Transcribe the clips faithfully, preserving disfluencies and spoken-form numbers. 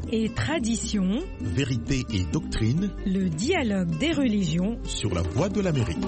et tradition, vérité et doctrine, le dialogue des religions sur la Voix de l'Amérique.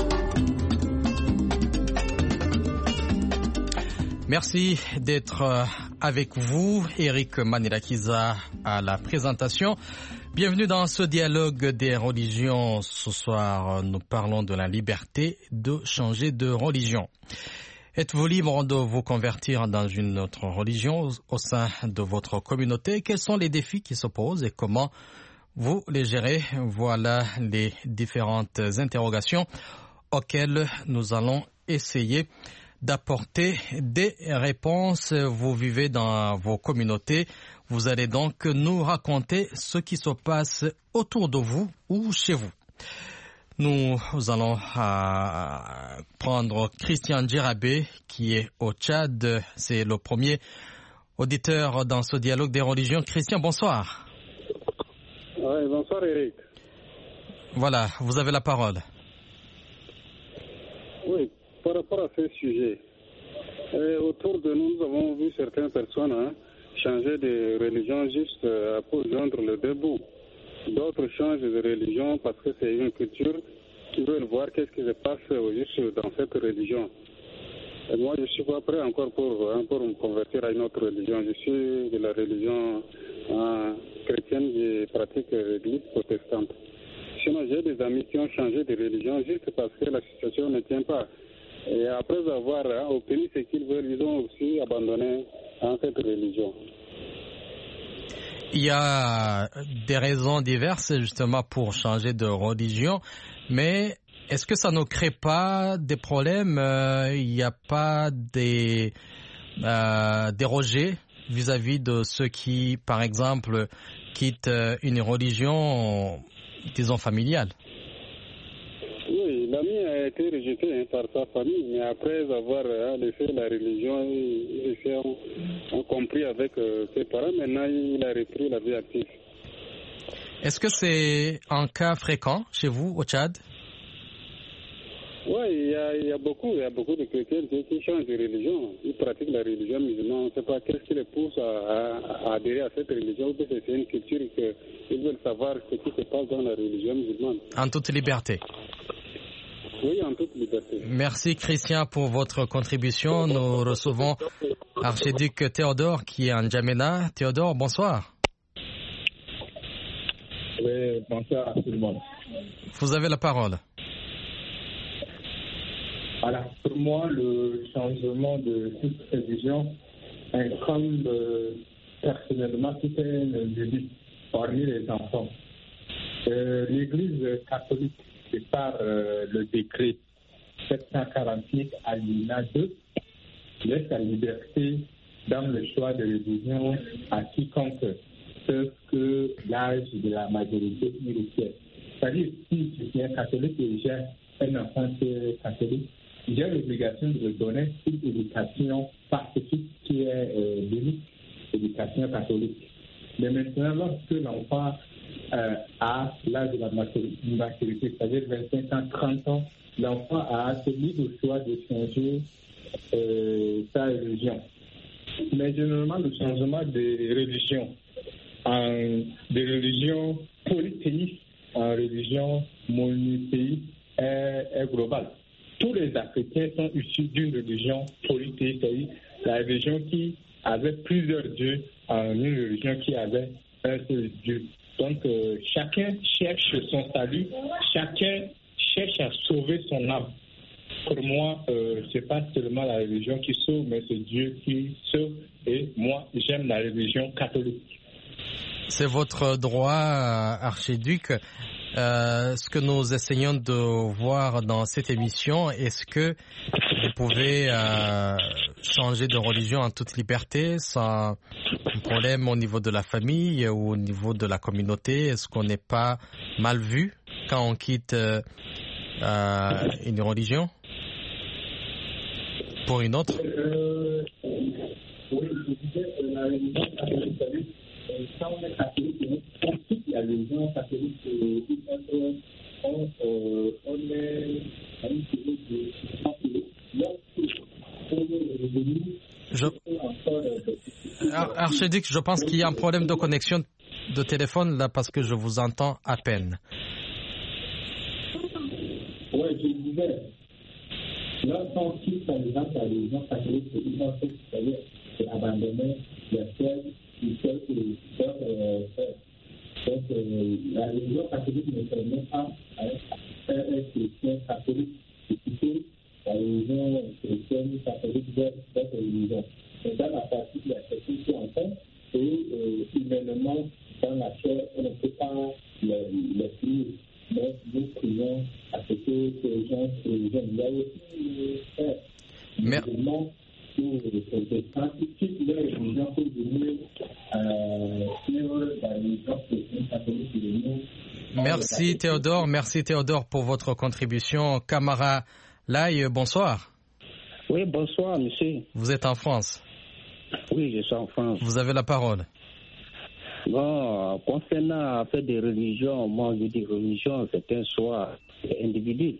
Merci d'être avec vous. Eric Manirakiza à la présentation. Bienvenue dans ce dialogue des religions. Ce soir, nous parlons de la liberté de changer de religion. Êtes-vous libre de vous convertir dans une autre religion au sein de votre communauté? Quels sont les défis qui se posent et comment vous les gérez? Voilà les différentes interrogations auxquelles nous allons essayer d'apporter des réponses. Vous vivez dans vos communautés. Vous allez donc nous raconter ce qui se passe autour de vous ou chez vous. Nous allons euh, prendre Christian Djirabé qui est au Tchad. C'est le premier auditeur dans ce dialogue des religions. Christian, bonsoir. Oui, bonsoir Eric. Voilà, vous avez la parole. Oui, par rapport à ce sujet, et autour de nous, nous avons vu certaines personnes hein, changer de religion juste euh, pour joindre le debout. D'autres changent de religion parce que c'est une culture qui veulent voir qu'est-ce qui se passe juste dans cette religion. Et moi, je ne suis pas prêt encore pour, hein, pour me convertir à une autre religion. Je suis de la religion hein, chrétienne, je pratique l'église protestante. Sinon, j'ai des amis qui ont changé de religion juste parce que la situation ne tient pas. Et après avoir hein, obtenu ce qu'ils veulent, ils ont aussi abandonné hein, cette religion. Il y a des raisons diverses justement pour changer de religion, mais est-ce que ça ne crée pas des problèmes? euh, Il n'y a pas des, euh, des rejets vis-à-vis de ceux qui, par exemple, quittent une religion, disons, familiale? Oui, l'ami a été rejeté hein, par sa famille, mais après avoir hein, laissé la religion, il s'est en compris avec euh, ses parents. Maintenant, il a repris la vie active. Est-ce que c'est un cas fréquent chez vous au Tchad? Oui, il y, a, il y a beaucoup, il y a beaucoup de chrétiens qui changent de religion. Ils pratiquent la religion musulmane. On ne sait pas qu'est-ce qui les pousse à, à, à adhérer à cette religion, ou que c'est une culture qu'ils veulent savoir ce qui se passe dans la religion musulmane. En toute liberté. Oui, en toute liberté. Merci Christian pour votre contribution. Nous recevons Archiduc Théodore qui est en N'Djamena. Théodore, bonsoir. Oui, bonsoir à tout le monde. Vous avez la parole. Voilà, pour moi, le changement de toute religion incombe euh, personnellement tout un individu parmi les enfants. Euh, L'Église catholique, c'est par euh, le décret sept cent quarante-huit alinéa deux, laisse la liberté dans le choix de religion à quiconque, sauf que l'âge de la majorité y requiert. C'est-à-dire, si je suis un catholique et j'ai un enfant qui est catholique, j'ai l'obligation de lui donner une éducation pacifique qui est euh, l'unique éducation catholique. Mais maintenant, lorsque l'enfant euh, a l'âge de la maturité, c'est-à-dire vingt-cinq ans, trente ans, l'enfant a ce libre choix de changer euh, sa religion. Mais généralement, le changement de religion, en, de religion polythéiste en religion monothéiste est, est global. Tous les Africains sont issus d'une religion polythéiste, c'est-à-dire la religion qui avait plusieurs dieux en une religion qui avait un seul Dieu. Donc, euh, chacun cherche son salut, chacun cherche à sauver son âme. Pour moi, euh, ce n'est pas seulement la religion qui sauve, mais c'est Dieu qui sauve. Et moi, j'aime la religion catholique. C'est votre droit, archiduc. Euh, ce que nous essayons de voir dans cette émission, est-ce que vous pouvez euh, changer de religion en toute liberté, sans problème au niveau de la famille ou au niveau de la communauté? Est-ce qu'on n'est pas mal vu quand on quitte euh, euh, une religion pour une autre? euh, Oui, je disais que la religion catholique, quand on est catholique, on quitte la religion catholique, on, euh, on est à une période de catholique. Lorsque on est revenu, Je... on Archidic, je pense qu'il y a un problème de connexion de téléphone là parce que je vous entends à peine. Oui, je disais, là, quand il par exemple la religion catholique, ils ont fait, c'est-à-dire, c'est abandonner les frères, les frères et les sœurs. Donc, euh, la religion catholique ne permet pas à un chrétien catholique de quitter la religion chrétienne catholique vers d'autres religions. Et dans la partie de la chrétienne qui en fait, et euh, humainement, dans la chair, on ne peut pas les, les prier. Donc, nous prions à ce que ces gens se rejoignent. Il y a aussi euh, musulmans ou protestants qui quittent leur religion pour venir euh, suivre la religion chrétienne catholique de nous. Merci Théodore, merci Théodore pour votre contribution. Camara Lai, bonsoir. Oui, bonsoir monsieur. Vous êtes en France? Oui, je suis en France. Vous avez la parole. Bon, concernant l'affaire des religions, moi je dis religion, c'est un choix individuel.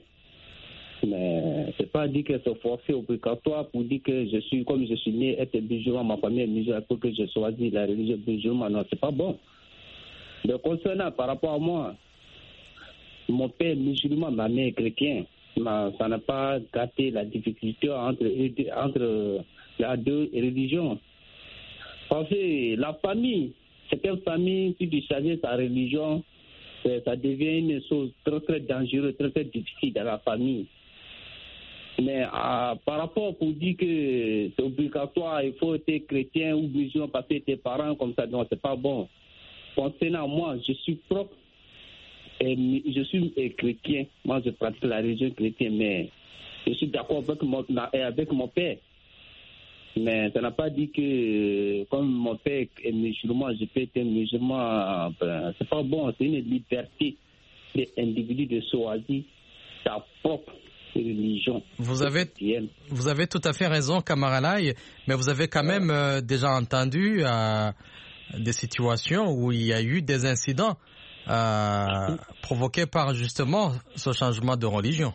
Mais c'est pas dit que c'est forcé obligatoire pour dire que je suis, comme je suis né, être musulman, ma famille est musulmane, pour que je choisisse la religion musulmane. Non, c'est pas bon. Mais concernant par rapport à moi, mon père est musulman, ma mère est chrétienne. Ça n'a pas gâté la difficulté entre, entre les deux religions. Parce que la famille, c'est une famille, si tu choisis sa religion, ça devient une chose très très dangereuse, très très difficile dans la famille. Mais euh, par rapport pour dire que c'est obligatoire, il faut être chrétien ou musulman parce que tes parents comme ça, non, c'est pas bon. Concernant moi, je suis propre, et je suis chrétien, moi je pratique la religion chrétienne, mais je suis d'accord avec mon, avec mon père. Mais ça n'a pas dit que comme mon père est musulman, je peux être musulman, ben, c'est pas bon, c'est une liberté des individus de choisir sa propre religion. Vous avez, vous avez tout à fait raison, Camara Lai, mais vous avez quand même euh, déjà entendu euh, des situations où il y a eu des incidents euh, provoqués par justement ce changement de religion.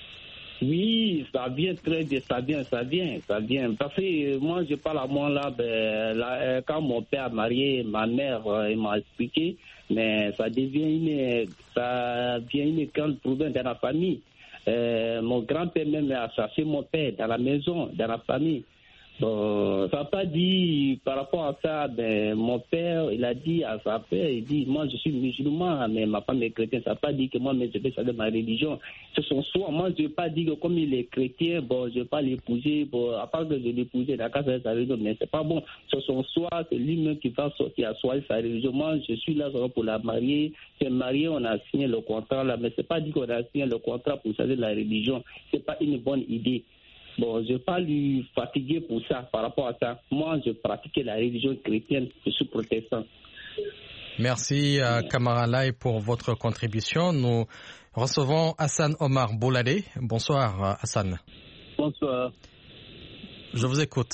Oui, ça vient très bien, ça vient, ça vient, ça vient. Parce que moi, je parle à moi là, ben, là quand mon père a marié ma mère, il m'a expliqué, mais ça devient une, ça devient une grande problème dans la famille. Euh, mon grand-père même a cherché mon père dans la maison, dans la famille. Bon, ça n'a pas dit par rapport à ça, ben, mon père, il a dit à sa père, il dit, moi je suis musulman, mais ma femme est chrétienne, ça n'a pas dit que moi, mais je vais changer ma religion. C'est son choix. Moi, je ne vais pas dire que comme il est chrétien, bon, je ne vais pas l'épouser, bon, à part que je l'épouser, d'accord, c'est sa religion, mais c'est pas bon. C'est son choix, c'est lui-même qui va sortir à choisir sa religion. Moi, je suis là pour la marier. C'est marié, on a signé le contrat là, mais c'est pas dit qu'on a signé le contrat pour changer la religion. C'est pas une bonne idée. Bon, je ne vais pas lui fatiguer pour ça, par rapport à ça. Moi, je pratiquais la religion chrétienne, je suis protestant. Merci, euh, Camara Lai, pour votre contribution. Nous recevons Hassan Omar Bouladé. Bonsoir, Hassan. Bonsoir. Je vous écoute.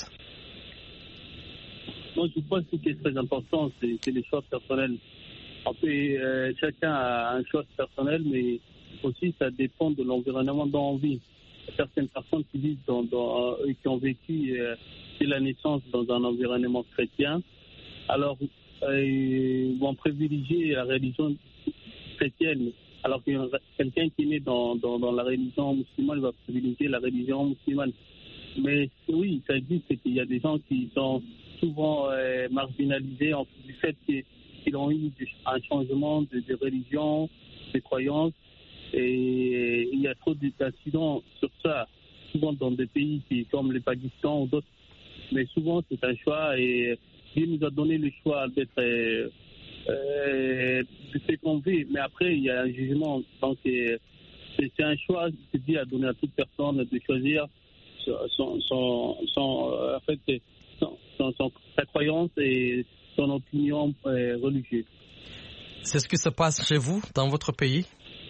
Moi, je pense que ce qui est très important, c'est, c'est les choix personnels. En fait, euh, chacun a un choix personnel, mais aussi ça dépend de l'environnement dont on vit. Certaines personnes qui vivent dans, dans, euh, qui ont vécu euh, dès la naissance dans un environnement chrétien, alors euh, vont privilégier la religion chrétienne, alors que quelqu'un qui est né dans, dans, dans la religion musulmane va privilégier la religion musulmane. Mais oui, ça existe, qu'il y a des gens qui sont souvent euh, marginalisés en du fait qu'ils ont eu un changement de, de religion, de croyances. Et il y a trop d'incidents sur ça, souvent dans des pays qui, comme le Pakistan ou d'autres. Mais souvent, c'est un choix et Dieu nous a donné le choix d'être euh, euh, de ce qu'on veut. Mais après, il y a un jugement. Donc, c'est, c'est un choix que Dieu a donné à toute personne de choisir son, son, son, en fait, son, son, son, sa croyance et son opinion euh, religieuse. C'est ce qui se passe chez vous, dans votre pays?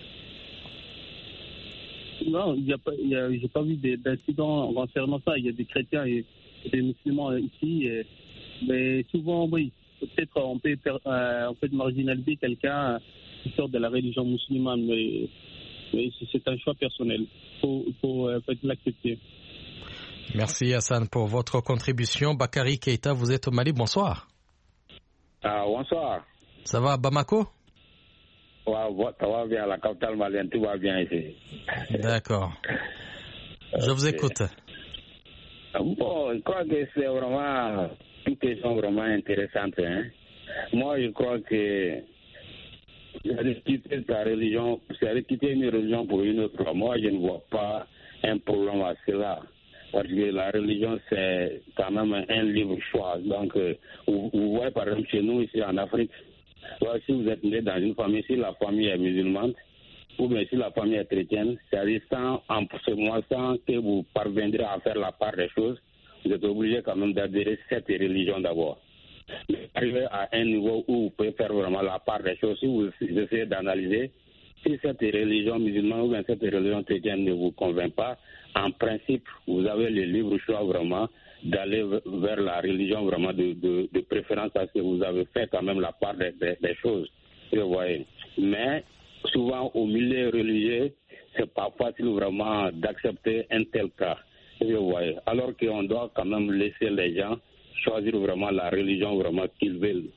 Non, il y a pas, il y a, j'ai pas vu d'incidents concernant ça. Il y a des chrétiens et des musulmans ici, et, mais souvent, oui, peut-être on peut, euh, on peut marginaliser quelqu'un qui sort de la religion musulmane, mais, mais c'est un choix personnel. Il faut, faut euh, l'accepter. Merci Hassan pour votre contribution. Bakary Keïta, vous êtes au Mali, bonsoir. Ah, bonsoir. Ça va à Bamako? Ouais, ça va bien, la capitale malienne, tout va bien ici. D'accord. Je vous écoute. Bon, je crois que c'est vraiment, toutes les sont vraiment intéressantes. Hein? Moi, je crois que c'est quitter ta religion, c'est quitter une religion pour une autre. Moi, je ne vois pas un problème à cela. Parce que la religion, c'est quand même un libre choix. Donc, euh, vous, vous voyez, par exemple, chez nous, ici en Afrique, ouais, si vous êtes né dans une famille, si la famille est musulmane, ou bien si la famille est chrétienne, c'est sans, en ce mois, sans que vous parviendrez à faire la part des choses, vous êtes obligé quand même d'adhérer à cette religion d'abord. Arriver à un niveau où vous pouvez faire vraiment la part des choses, si vous essayez d'analyser, si cette religion musulmane ou bien cette religion chrétienne ne vous convainc pas, en principe, vous avez le libre choix vraiment d'aller vers la religion vraiment de, de, de préférence parce que vous avez fait quand même la part des, des, des choses. Vous voyez. Mais souvent, au milieu religieux, c'est pas facile vraiment d'accepter un tel cas. Vous voyez. Alors qu'on doit quand même laisser les gens choisir vraiment la religion vraiment qu'ils veulent.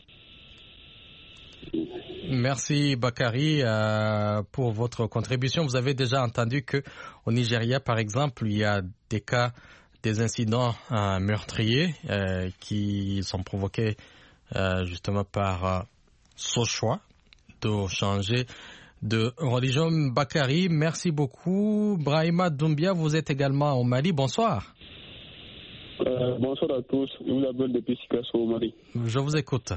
Merci Bakary euh, pour votre contribution. Vous avez déjà entendu que au Nigeria, par exemple, il y a des cas, des incidents euh, meurtriers euh, qui sont provoqués euh, justement par euh, ce choix de changer de religion. Bakary, merci beaucoup. Brahima Doumbia, vous êtes également au Mali. Bonsoir. Euh, bonsoir à tous. Je vous appelle depuis Sikasso au Mali. Je vous écoute.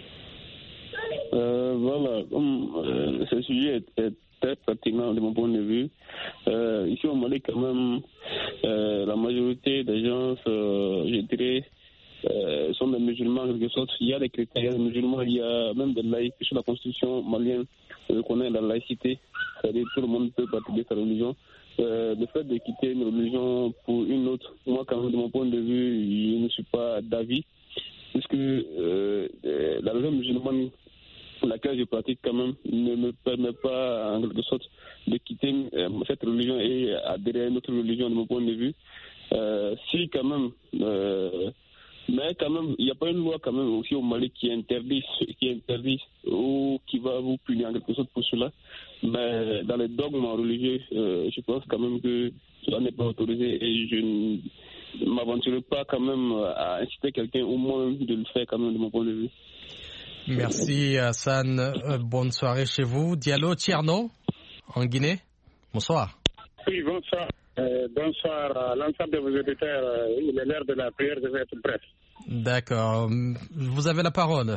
Euh, voilà, comme euh, ce sujet est, est très pertinent de mon point de vue. Euh, ici au Mali, quand même, euh, la majorité des gens, euh, je dirais, euh, sont des musulmans en quelque sorte. Il y a des chrétiens, il y a des musulmans, il y a même des laïcs. Sur la constitution malienne, on reconnaît la laïcité, c'est-à-dire tout le monde peut pratiquer sa religion. Euh, le fait de quitter une religion pour une autre, moi, quand même, de mon point de vue, je ne suis pas d'avis, puisque euh, la religion musulmane laquelle je pratique quand même ne me permet pas en quelque sorte de quitter euh, cette religion et adhérer à une autre religion de mon point de vue. Euh, si quand même, euh, mais quand même, il n'y a pas une loi quand même aussi au Mali qui interdit, qui interdit ou qui va vous punir en quelque sorte pour cela. Mais dans les dogmes religieux, euh, je pense quand même que cela n'est pas autorisé et je ne m'aventurerai pas quand même à inciter quelqu'un au moins de le faire quand même de mon point de vue. Merci Hassan, euh, bonne soirée chez vous. Diallo Tierno, en Guinée, bonsoir. Oui, bonsoir. Euh, bonsoir à l'ensemble de vos auditeurs. Euh, il est l'heure de la prière, je vais être bref. D'accord, vous avez la parole.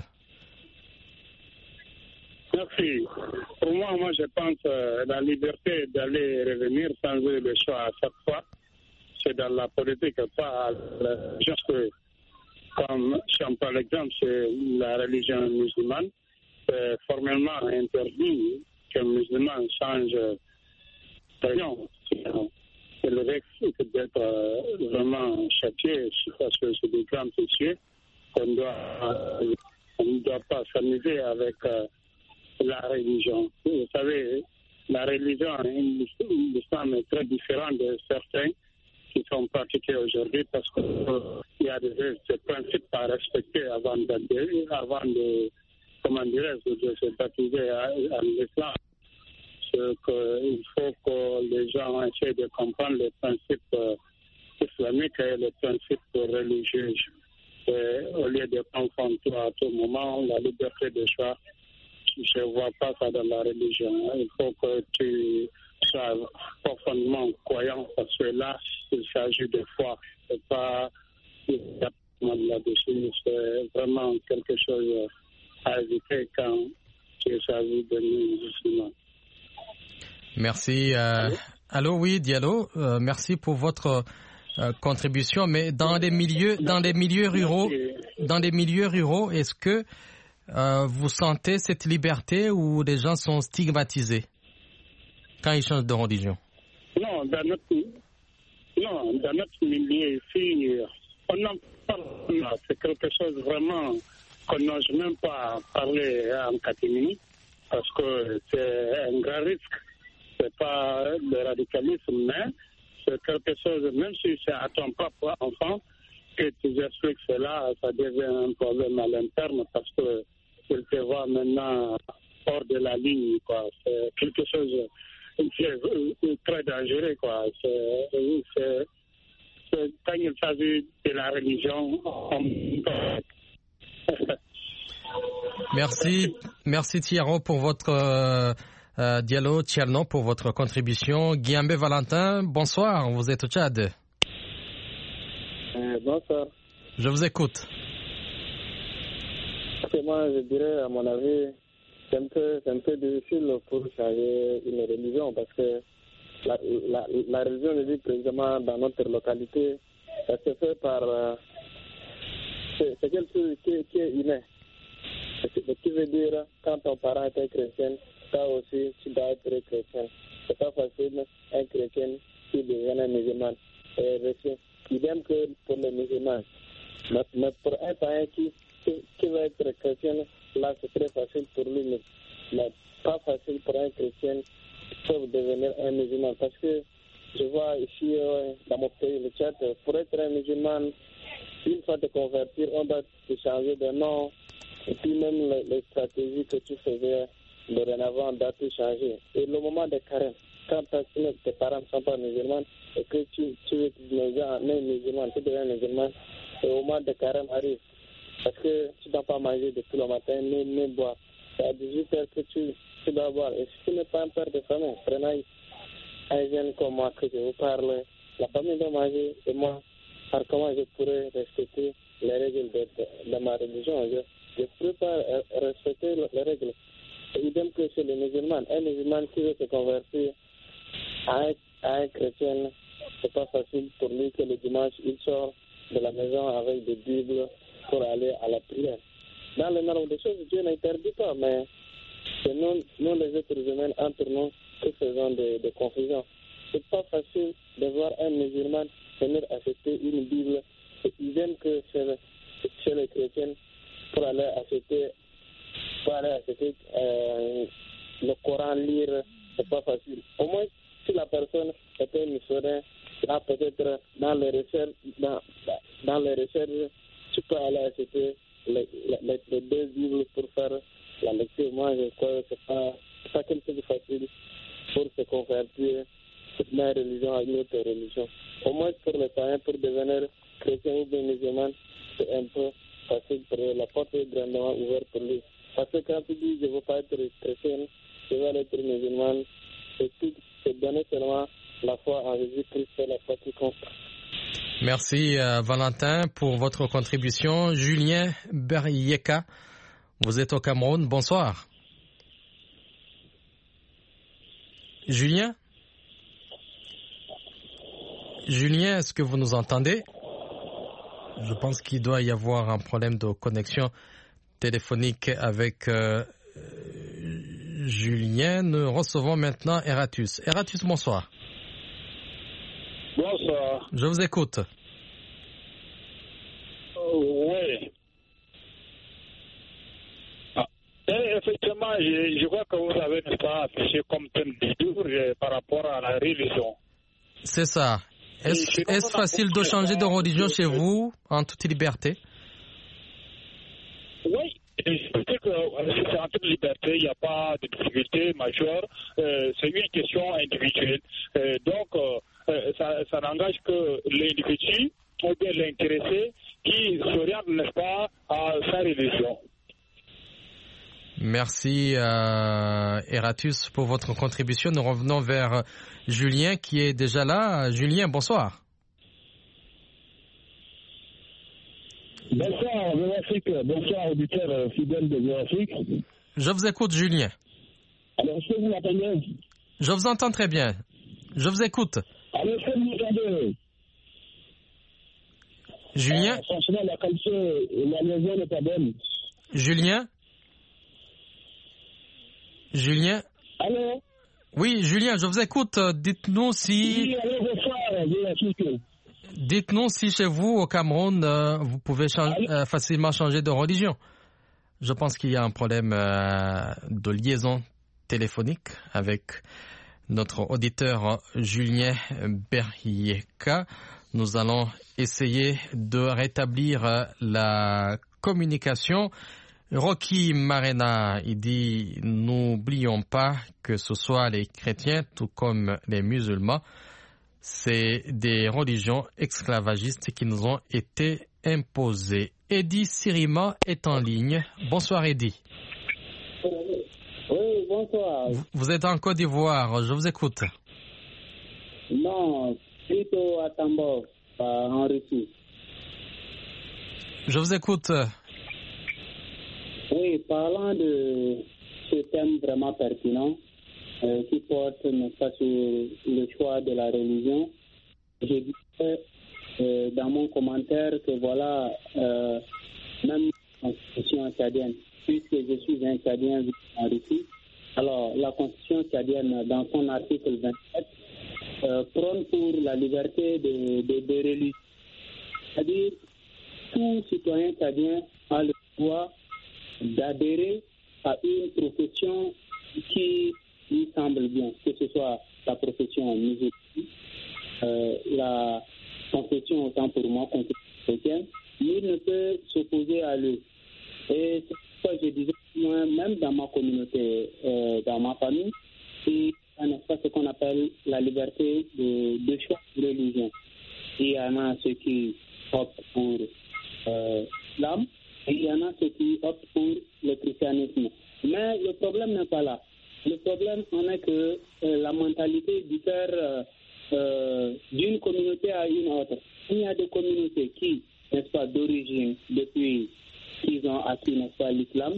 Merci. Pour moi, moi je pense euh, la liberté d'aller et revenir sans le choix à chaque fois, c'est dans la politique, pas juste que comme si on prend l'exemple, c'est la religion musulmane. C'est formellement interdit qu'un musulman change de religion. Et le risque d'être euh, vraiment châtié parce que c'est des grands péchés qu'on doit, euh, on ne doit pas s'amuser avec euh, la religion. Vous savez, la religion, l'islam est très différent de certains qui sont pratiqués aujourd'hui parce qu'il euh, y a des, des principes à respecter avant d'adhérer, avant de, comment dirais-je, de se baptiser en islam. Il faut que les gens essaient de comprendre les principes euh, islamiques et les principes religieux. Et au lieu de confondre à tout moment la liberté de choix, je ne vois pas ça dans la religion. Il faut que tu sois profondément croyant parce que là, il s'agit de foi. C'est pas là-dessus. C'est vraiment quelque chose à éviter quand il s'agit de nous musulmans. Merci. Euh, allô, oui, Diallo. Euh, merci pour votre euh, contribution. Mais dans les milieux, dans les milieux ruraux, dans les milieux ruraux, est-ce que euh, vous sentez cette liberté où les gens sont stigmatisés quand ils changent de religion? Non, dans notre, non, dans notre milieu ici, on en parle. C'est quelque chose vraiment qu'on n'ose même pas parler en catégorie parce que c'est un grand risque. C'est pas le radicalisme, mais c'est quelque chose, même si c'est à ton propre enfant, que tu expliques cela, ça devient un problème à l'interne parce que il te voit maintenant hors de la ligne, quoi. C'est quelque chose de très dangereux, quoi. C'est, c'est, c'est, quand il s'agit de la religion, on... Merci, merci Thierry pour votre euh, euh, dialogue, Tcherno pour votre contribution. Guillaume Valentin, bonsoir, vous êtes au Tchad. Euh, bonsoir. Je vous écoute. Moi, je dirais, à mon avis, c'est un peu, c'est un peu difficile pour changer une religion parce que la, la, la religion, je dis précisément dans notre localité, ça se fait par... Euh, c'est, c'est quelque chose qui, qui est inné. Ce qui veut dire, quand ton parent était chrétien, toi aussi, tu dois être chrétien. C'est pas facile, un chrétien qui devient un musulman. C'est idem que pour les musulmans. Mais, mais pour un parent qui, qui, qui veut être chrétien, là, c'est très facile pour lui, mais, mais pas facile pour un chrétien qui peut devenir un musulman. Parce que je vois ici, euh, dans mon pays, le Tchad, pour être un musulman, une fois de convertir, on doit changer de nom. Et puis même les, les stratégies que tu faisais dorénavant doivent tout changer. Et le moment de carême, quand tes parents ne sont pas musulmans et que tu, tu veux devenir un musulman, tu deviens musulman, et au moment de carême arrive. Parce que tu ne dois pas manger depuis le matin, ni, ni boire. C'est à dix-huit heures que tu, tu dois boire. Et si tu n'es pas un père de famille, prenez un jeune comme moi que je vous parle, la famille doit manger, et moi, par comment je pourrais respecter les règles de, de, de ma religion. Je, Je ne peux pas respecter les règles. C'est idem que chez les musulmans. Un musulman qui veut se convertir à un, à un chrétien, c'est pas facile pour lui que le dimanche, il sort de la maison avec des Bibles pour aller à la prière. Dans le norme des choses, Dieu n'interdit pas, mais c'est nous, nous les êtres humains, entre nous, qui faisons des de confusions. C'est pas facile de voir un musulman venir acheter une Bible. C'est idem que chez, chez les chrétiens, pour aller acheter, pour aller acheter euh, le Coran, lire, c'est pas facile. Au moins, si la personne était missionnaire, là peut-être dans les recherches, dans, dans les recherches, tu peux aller acheter les, les, les deux Bibles pour faire la lecture. Moi, je crois que c'est pas, c'est pas quelque chose de facile pour se convertir d'une religion à une autre religion. Au moins pour les païens, pour devenir chrétien ou bien musulman, c'est un peu facile pour eux. La porte est grandement ouverte pour lui. Parce que quand tu dis je ne veux pas être chrétien, je veux être musulman, c'est tout, c'est donner seulement la foi en Jésus-Christ, c'est la foi qui compte. Merci euh, Valentin pour votre contribution. Julien Berieka, vous êtes au Cameroun, bonsoir. Julien Julien, est-ce que vous nous entendez? Je pense qu'il doit y avoir un problème de connexion téléphonique avec euh, Julien. Nous recevons maintenant Eratus. Eratus, bonsoir. Bonsoir. Je vous écoute. Euh, oui. Ah. Et effectivement, je, je vois que vous avez pas affiché comme thème du jour par rapport à la religion. C'est ça. Est-ce, est-ce facile de changer de religion chez vous en toute liberté? Oui, je sais que c'est en toute liberté, il n'y a pas de difficulté majeure. Euh, c'est une question individuelle. Euh, donc, euh, ça, ça n'engage que l'individu ou bien l'intéressé qui s'oriente, n'est-ce pas, à sa religion. Merci euh, Eratus pour votre contribution. Nous revenons vers Julien qui est déjà là. Julien, bonsoir. Bonsoir, Véloafrique. Bonsoir, auditeur fidèle de Véloafrique. Je vous écoute, Julien. Alors, est-ce que vous m'entendez? Je vous entends très bien. Je vous écoute. Alors, est-ce que vous m'entendez? Julien? Ah, franchement, la qualité, la liaison n'est pas bonne. Julien? Julien? Allô? Oui, Julien, je vous écoute. Dites-nous si... Oui, allô, bonsoir, Véloafrique. Dites-nous si chez vous, au Cameroun, euh, vous pouvez changer, euh, facilement changer de religion. Je pense qu'il y a un problème euh, de liaison téléphonique avec notre auditeur Julien Berrieka. Nous allons essayer de rétablir la communication. Rocky Marena, il dit « N'oublions pas que ce soit les chrétiens tout comme les musulmans, c'est des religions esclavagistes qui nous ont été imposées. » Eddie Sirima est en ligne. Bonsoir Eddie. Oui, bonsoir. Vous êtes en Côte d'Ivoire, je vous écoute. Non, plutôt à Tambov, en Russie. Je vous écoute. Oui, parlant de ce thème vraiment pertinent, euh, qui porte n'est-ce pas, sur le choix de la religion, je disais euh, dans mon commentaire que voilà, euh, même la constitution tchadienne, puisque je suis un Tchadien en Russie, alors la constitution tchadienne, dans son article vingt-sept, euh, prône pour la liberté de, de, de religion. C'est-à-dire, tout citoyen tchadien a le droit d'adhérer à une profession qui lui semble bien, que ce soit la profession musulmane, euh, la confession, autant pour moi, confession chrétienne, nul ne peut s'opposer à lui. Et c'est pourquoi je disais, moi, même dans ma communauté, euh, dans ma famille, il y a ce qu'on appelle la liberté de, de choix de religion. Il y en a ceux qui optent pour euh, l'islam, et il y en a ceux qui optent pour le christianisme. Mais le problème n'est pas là. Le problème en est que euh, la mentalité diffère euh, euh, d'une communauté à une autre. Il y a des communautés qui, n'est-ce pas, d'origine, depuis qu'ils ont acquis, n'est-ce pas, l'islam,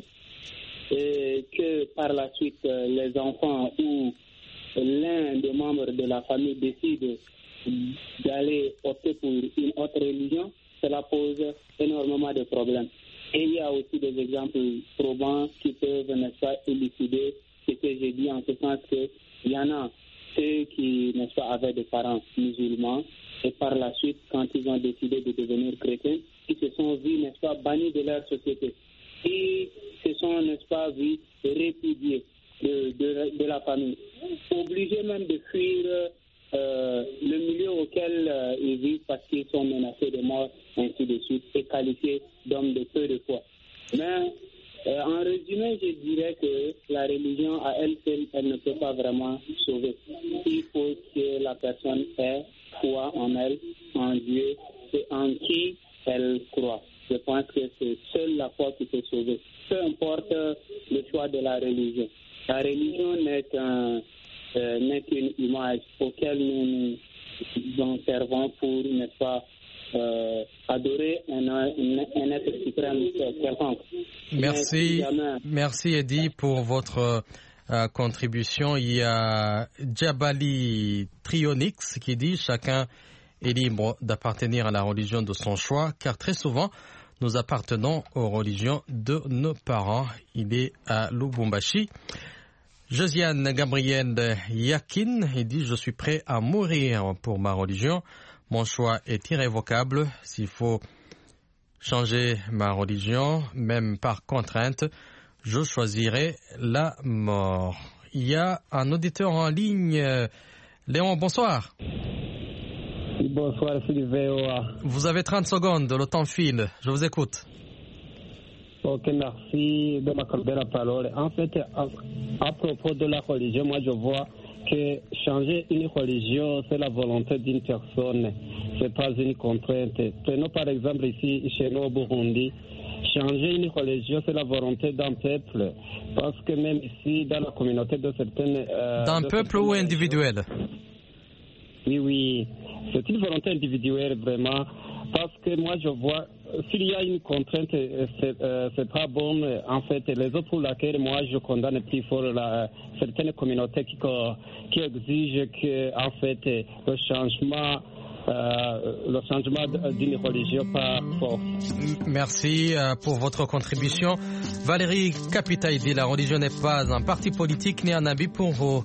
et que par la suite, euh, les enfants ou l'un des membres de la famille décide d'aller opter pour une autre religion, cela pose énormément de problèmes. Et il y a aussi des exemples probants qui peuvent, n'est-ce pas, élucider ce que j'ai dit, en ce sens qu'il y en a ceux qui, n'est-ce pas, avaient des parents musulmans et par la suite, quand ils ont décidé de devenir chrétiens, ils se sont vus, n'est-ce pas, bannis de leur société. Ils se sont, n'est-ce pas, vus répudiés de, de, de la famille, obligés même de fuir euh, le milieu auquel euh, ils vivent parce qu'ils sont menacés de mort, ainsi de suite, et qualifiés d'hommes de peu de foi. Mais euh, en résumé, je dirais que la religion à elle seule, elle ne peut pas vraiment sauver. Il faut que la personne ait foi en elle, en Dieu, et en qui elle croit. Je pense que c'est seule la foi qui peut sauver. Peu importe le choix de la religion. La religion n'est qu'un, euh, n'est qu'une image auquel nous nous en servons pour, n'est-ce pas, euh, adorer un, un, un être suprême quelconque. Merci, jamais... merci Eddie pour votre euh, contribution. Il y a Djabali Trionix qui dit « Chacun est libre d'appartenir à la religion de son choix, car très souvent, nous appartenons aux religions de nos parents. » Il est à Lubumbashi. Josiane Gabriel Yakin, il dit « Je suis prêt à mourir pour ma religion. Mon choix est irrévocable. S'il faut changer ma religion, même par contrainte, je choisirai la mort. » Il y a un auditeur en ligne. Léon, bonsoir. Bonsoir, Sylvain. Vous avez trente secondes, le temps file. Je vous écoute. Ok, merci de m'accorder la parole. En fait, à, à propos de la religion, moi je vois que changer une religion, c'est la volonté d'une personne, c'est pas une contrainte. Prenons par exemple ici, chez nous au Burundi, changer une religion, c'est la volonté d'un peuple. Parce que même ici, dans la communauté de certaines... Euh, d'un peuple certaines... ou individuel? Oui, oui. C'est une volonté individuelle, vraiment. Parce que moi, je vois, s'il y a une contrainte, c'est, euh, c'est pas bon. En fait, les autres pour laquelle moi, je condamne plus fort la, certaines communautés qui, qui exigent que, en fait, le changement, euh, le changement d'une religion par force. Merci pour votre contribution. Valérie Capitaï dit la religion n'est pas un parti politique ni un habit pour vous.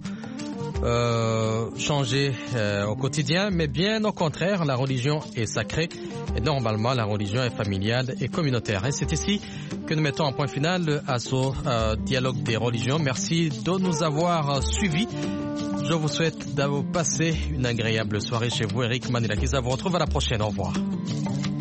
Euh, changer euh, au quotidien, mais bien au contraire, la religion est sacrée et normalement la religion est familiale et communautaire. Et c'est ici que nous mettons un point final à ce euh, dialogue des religions. Merci de nous avoir suivis. Je vous souhaite d'avoir passé une agréable soirée chez vous. Eric Manilakiza vous retrouve à la prochaine. Au revoir.